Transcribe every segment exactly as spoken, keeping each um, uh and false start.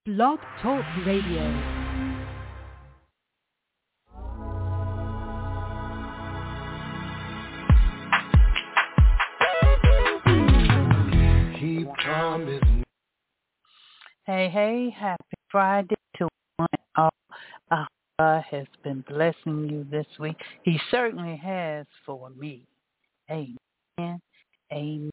Blog Talk Radio. Keep promising. Hey, hey, happy Friday to one and all. I hope God has been blessing you this week. He certainly has for me. Amen. Amen.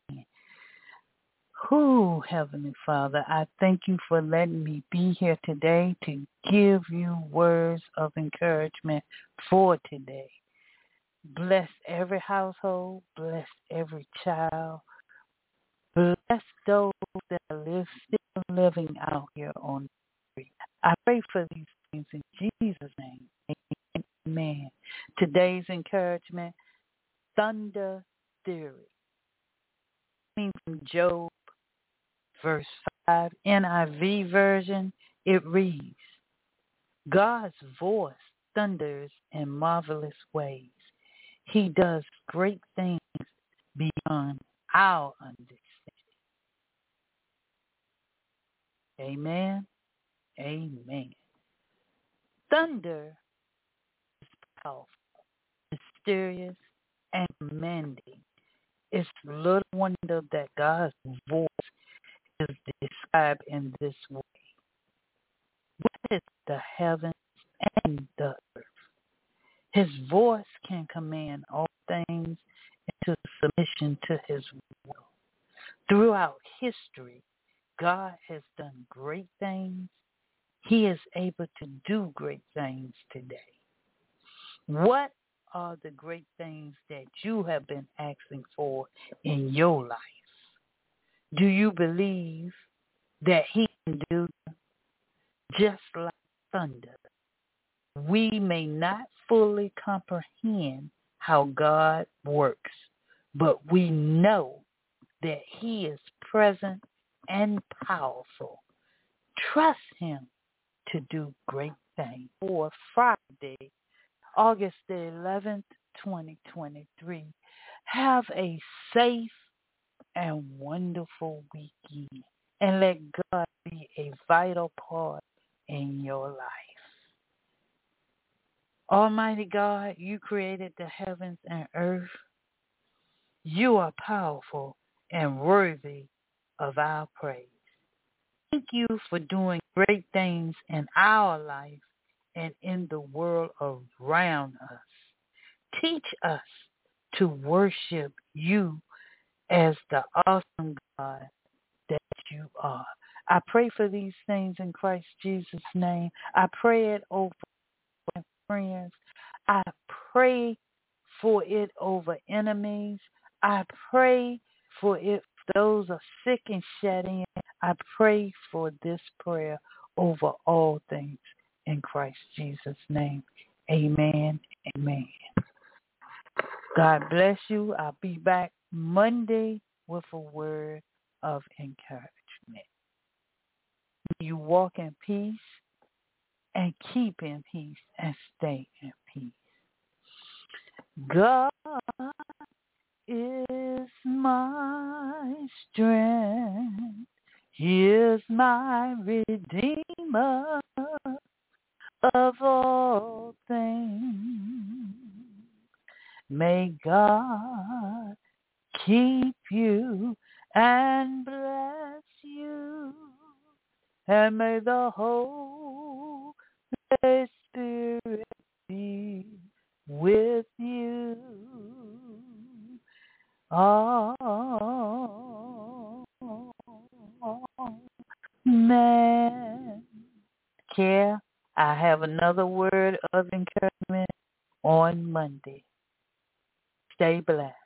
Who, Heavenly Father, I thank you for letting me be here today to give you words of encouragement for today. Bless every household. Bless every child. Bless those that are live, still living out here on the street. I pray for these things in Jesus' name. Amen. Today's encouragement, thunder theory. Coming from Job, verse five, N I V version, it reads, God's voice thunders in marvelous ways. He does great things beyond our understanding. Amen. Amen. Thunder is powerful, mysterious, and commanding. It's little wonder that God's voice is described in this way. What is the heavens and the earth? His voice can command all things into submission to his will. Throughout history, God has done great things. He is able to do great things today. What are the great things that you have been asking for in your life? Do you believe that he can do them? Just like thunder? We may not fully comprehend how God works, but we know that he is present and powerful. Trust him to do great things. For Friday, August the eleventh, twenty twenty-three, have a safe and wonderful weekend, and let God be a vital part in your life. Almighty God, you created the heavens and earth. You are powerful and worthy of our praise. Thank you for doing great things in our life and in the world around us. Teach us to worship you as the awesome God that you are. I pray for these things in Christ Jesus' name. I pray it over my friends. I pray for it over enemies. I pray for it for those who are sick and shut in. I pray for this prayer over all things in Christ Jesus' name. Amen. Amen. God bless you. I'll be back Monday with a word of encouragement. May you walk in peace and keep in peace and stay in peace. God is my strength. He is my Redeemer of all things. May God keep you and bless you, and may the Holy Spirit be with you. Amen. Care, I have another word of encouragement on Monday. Stay blessed.